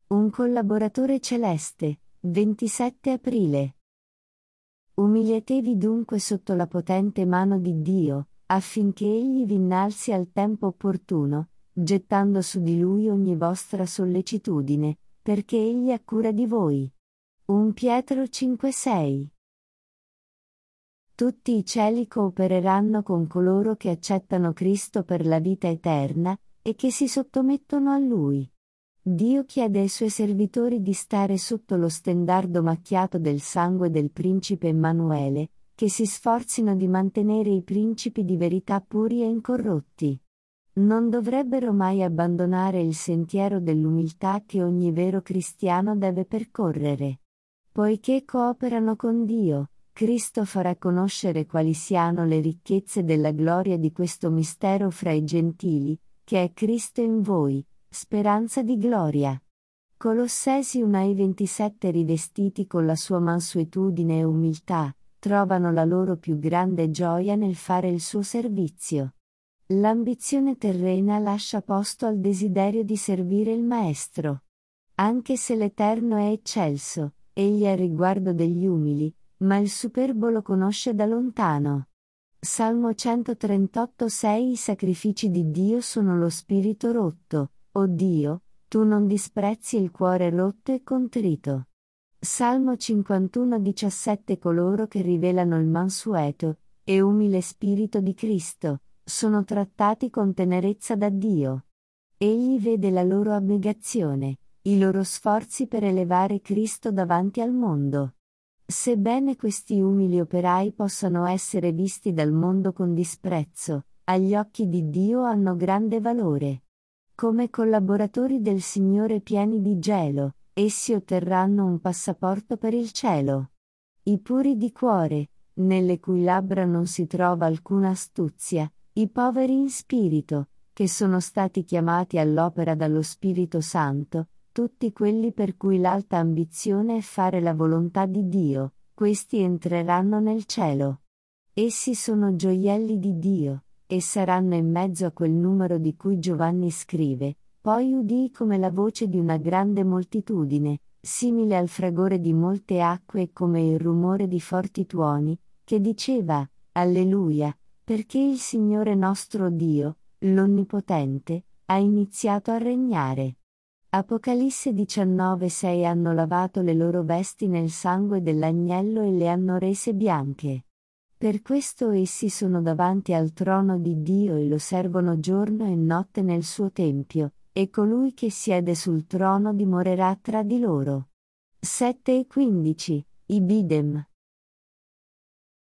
Un collaboratore celeste, 27 aprile. Umiliatevi dunque sotto la potente mano di Dio, affinché Egli vi innalzi al tempo opportuno, gettando su di Lui ogni vostra sollecitudine, perché Egli ha cura di voi. 1 Pietro 5,6. Tutti i cieli coopereranno con coloro che accettano Cristo per la vita eterna, e che si sottomettono a Lui. Dio chiede ai Suoi servitori di stare sotto lo stendardo macchiato del sangue del principe Emanuele, che si sforzino di mantenere i principi di verità puri e incorrotti. Non dovrebbero mai abbandonare il sentiero dell'umiltà che ogni vero cristiano deve percorrere. Poiché cooperano con Dio, Cristo farà conoscere quali siano le ricchezze della gloria di questo mistero fra i gentili, che è Cristo in voi, speranza di gloria. Colossesi 1:27. Rivestiti con la sua mansuetudine e umiltà, trovano la loro più grande gioia nel fare il suo servizio. L'ambizione terrena lascia posto al desiderio di servire il Maestro. Anche se l'Eterno è eccelso, egli è al riguardo degli umili, ma il superbo lo conosce da lontano. Salmo 138,6. I sacrifici di Dio sono lo spirito rotto, o Dio, tu non disprezzi il cuore rotto e contrito. Salmo 51,17. Coloro che rivelano il mansueto e umile spirito di Cristo, sono trattati con tenerezza da Dio. Egli vede la loro abnegazione, i loro sforzi per elevare Cristo davanti al mondo. Sebbene questi umili operai possano essere visti dal mondo con disprezzo, agli occhi di Dio hanno grande valore. Come collaboratori del Signore pieni di gelo, essi otterranno un passaporto per il cielo. I puri di cuore, nelle cui labbra non si trova alcuna astuzia, i poveri in spirito, che sono stati chiamati all'opera dallo Spirito Santo, tutti quelli per cui l'alta ambizione è fare la volontà di Dio, questi entreranno nel cielo. Essi sono gioielli di Dio, e saranno in mezzo a quel numero di cui Giovanni scrive: poi udii come la voce di una grande moltitudine, simile al fragore di molte acque e come il rumore di forti tuoni, che diceva: Alleluia, perché il Signore nostro Dio, l'Onnipotente, ha iniziato a regnare. Apocalisse 19,6. Hanno lavato le loro vesti nel sangue dell'agnello e le hanno rese bianche. Per questo essi sono davanti al trono di Dio e lo servono giorno e notte nel suo tempio, e colui che siede sul trono dimorerà tra di loro. 7,15. I Bidem.